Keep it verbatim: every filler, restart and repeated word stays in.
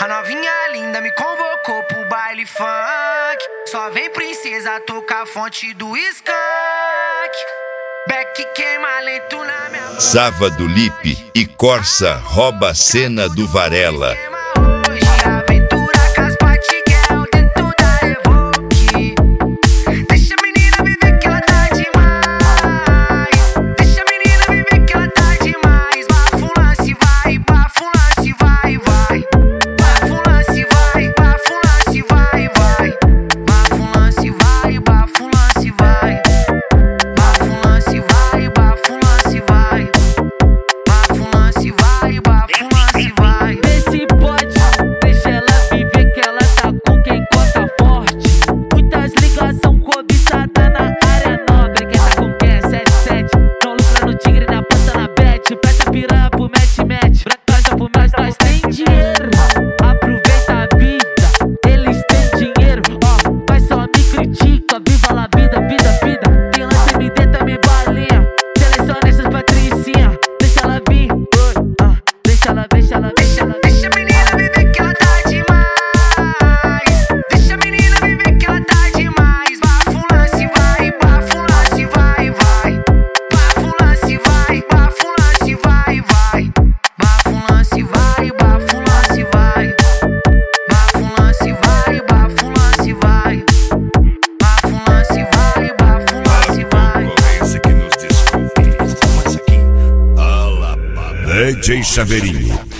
A novinha linda me convocou pro baile funk. Só vem princesa tocar a fonte do skunk. Beck queima lento na minha boca. Sábado Lipe e Corsa rouba a cena do Varela. Hoje aventura com as Batgirl dentro da Evoque. Deixa a menina viver que ela tá demais. Deixa a menina viver que ela tá demais. Bafulance vai, bafulance vai, vai. Bafulance vai, bafulance vai, vai. Bafulance vai, bafulance vai. Bafulance vai, bafulance vai. Bafulance vai, bafulance vai. Vê se pode, deixa ela viver que ela tá com quem conta forte. Muitas ligação cobiçada na área nobre. Quem tá com quem é sete sete. Não lucra no tigre, na planta, na bet. Presta piranha pro match-match. Nós já pro nós, nós tem dinheiro. Aproveita a vida, eles têm dinheiro. Ó, mas só me critica. Viva la vida, vida, vida. Tem lance M D também balinha. Seleciona essas patricinha. Deixa ela vir, oi, ah. Deixa ela, deixa ela, deixa ela. Deixa a menina viver que ela tá demais. Deixa a menina viver que ela tá demais. Bafulance vai, bafulance vai, vai. Bafulance vai, bafulance vai, vai. Bafulance vai, bafulance vai. Bafulance vai, bafulance vai. Bafulance vai, bafulance vai. Concorrência que nos desculpe. Estamos aqui. Alá, D J Chaveirinho.